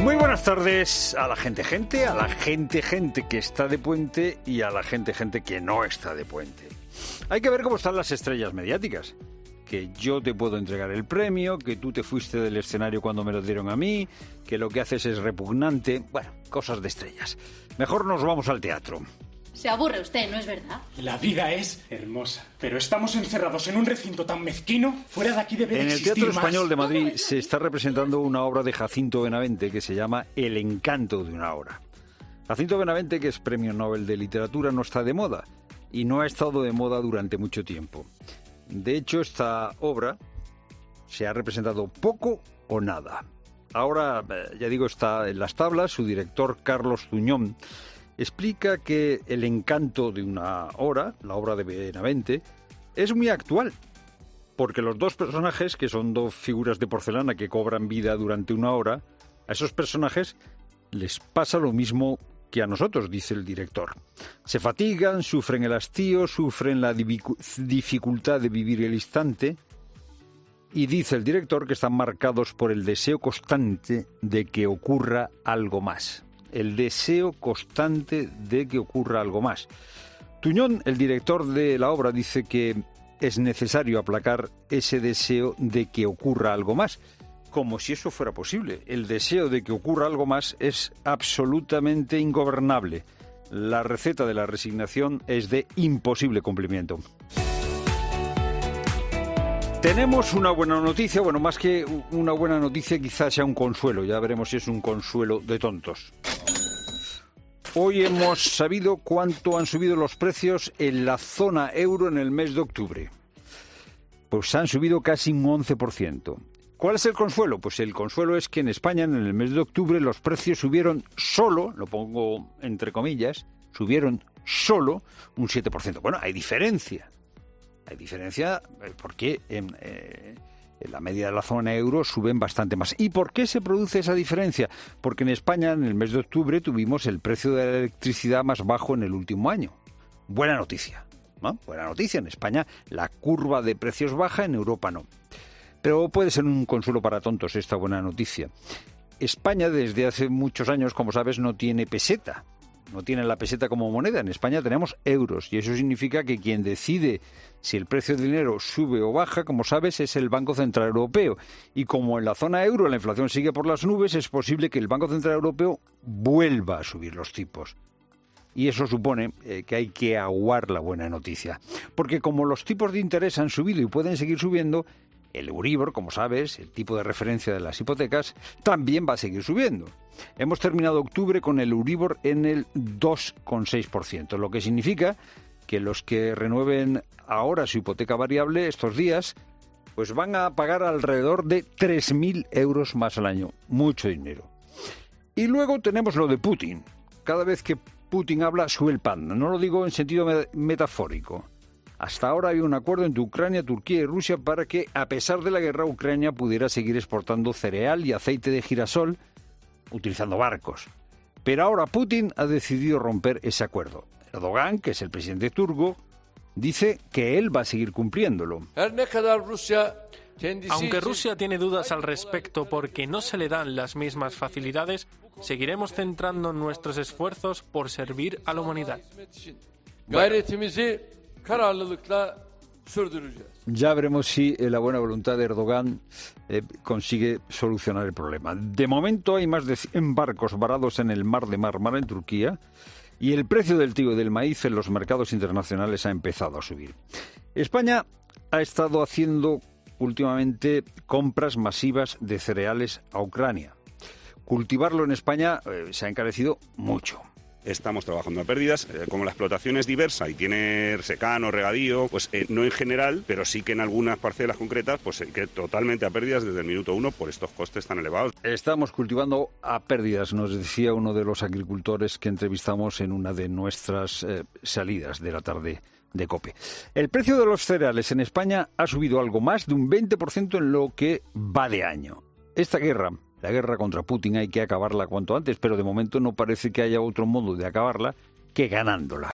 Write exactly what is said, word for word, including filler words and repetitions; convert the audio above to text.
Muy buenas tardes a la gente gente, a la gente gente que está de puente y a la gente gente que no está de puente. Hay que ver cómo están las estrellas mediáticas. Que yo te puedo entregar el premio, que tú te fuiste del escenario cuando me lo dieron a mí, que lo que haces es repugnante. Bueno, cosas de estrellas. Mejor nos vamos al teatro. Se aburre usted, ¿no es verdad? La vida es hermosa, pero estamos encerrados en un recinto tan mezquino. Fuera de aquí debe En el existir Teatro más. Español de Madrid se está representando una obra de Jacinto Benavente que se llama El encanto de una hora. Jacinto Benavente, que es premio Nobel de Literatura, no está de moda y no ha estado de moda durante mucho tiempo. De hecho, esta obra se ha representado poco o nada. Ahora, ya digo, está en las tablas. Su director, Carlos Tuñón, explica que El encanto de una hora, la obra de Benavente, es muy actual, porque los dos personajes, que son dos figuras de porcelana que cobran vida durante una hora, a esos personajes les pasa lo mismo que a nosotros, dice el director. Se fatigan, sufren el hastío, sufren la dificultad de vivir el instante, y dice el director que están marcados por el deseo constante de que ocurra algo más. El deseo constante de que ocurra algo más. Tuñón, el director de la obra, dice que es necesario aplacar ese deseo de que ocurra algo más. Como si eso fuera posible. El deseo de que ocurra algo más es absolutamente ingobernable. La receta de la resignación es de imposible cumplimiento. Tenemos una buena noticia, bueno, más que una buena noticia, quizás sea un consuelo. Ya veremos si es un consuelo de tontos. Hoy hemos sabido cuánto han subido los precios en la zona euro en el mes de octubre. Pues han subido casi un once por ciento. ¿Cuál es el consuelo? Pues el consuelo es que en España, en el mes de octubre, los precios subieron solo, lo pongo entre comillas, subieron solo un siete por ciento. Bueno, hay diferencia. Hay diferencia porque en, eh, en la media de la zona euro suben bastante más. ¿Y por qué se produce esa diferencia? Porque en España, en el mes de octubre, tuvimos el precio de la electricidad más bajo en el último año. Buena noticia, ¿no? Buena noticia. En España la curva de precios baja, en Europa no. Pero puede ser un consuelo para tontos esta buena noticia. España desde hace muchos años, como sabes, no tiene peseta. No tiene la peseta como moneda. En España tenemos euros y eso significa que quien decide si el precio del dinero sube o baja, como sabes, es el Banco Central Europeo. Y como en la zona euro la inflación sigue por las nubes, es posible que el Banco Central Europeo vuelva a subir los tipos. Y eso supone eh, que hay que aguar la buena noticia. Porque como los tipos de interés han subido y pueden seguir subiendo, el Euribor, como sabes, el tipo de referencia de las hipotecas, también va a seguir subiendo. Hemos terminado octubre con el Euribor en el dos coma seis por ciento, lo que significa que los que renueven ahora su hipoteca variable estos días, pues van a pagar alrededor de tres mil euros más al año. Mucho dinero. Y luego tenemos lo de Putin. Cada vez que Putin habla, sube el pan. No lo digo en sentido me- metafórico. Hasta ahora hay un acuerdo entre Ucrania, Turquía y Rusia para que, a pesar de la guerra, Ucrania pudiera seguir exportando cereal y aceite de girasol utilizando barcos. Pero ahora Putin ha decidido romper ese acuerdo. Erdogan, que es el presidente turco, dice que él va a seguir cumpliéndolo. Aunque Rusia tiene dudas al respecto porque no se le dan las mismas facilidades, seguiremos centrando nuestros esfuerzos por servir a la humanidad. Bueno, ya veremos si la buena voluntad de Erdogan eh, consigue solucionar el problema. De momento hay más de cien barcos varados en el mar de Mármara, en Turquía, y el precio del trigo y del maíz en los mercados internacionales ha empezado a subir. España ha estado haciendo últimamente compras masivas de cereales a Ucrania. Cultivarlo en España eh, se ha encarecido mucho. Estamos trabajando a pérdidas, eh, como la explotación es diversa y tiene secano, regadío, pues eh, no en general, pero sí que en algunas parcelas concretas, pues eh, que totalmente a pérdidas desde el minuto uno por estos costes tan elevados. Estamos cultivando a pérdidas, nos decía uno de los agricultores que entrevistamos en una de nuestras eh, salidas de la tarde de COPE. El precio de los cereales en España ha subido algo más de un veinte por ciento en lo que va de año. Esta guerra... La guerra contra Putin hay que acabarla cuanto antes, pero de momento no parece que haya otro modo de acabarla que ganándola.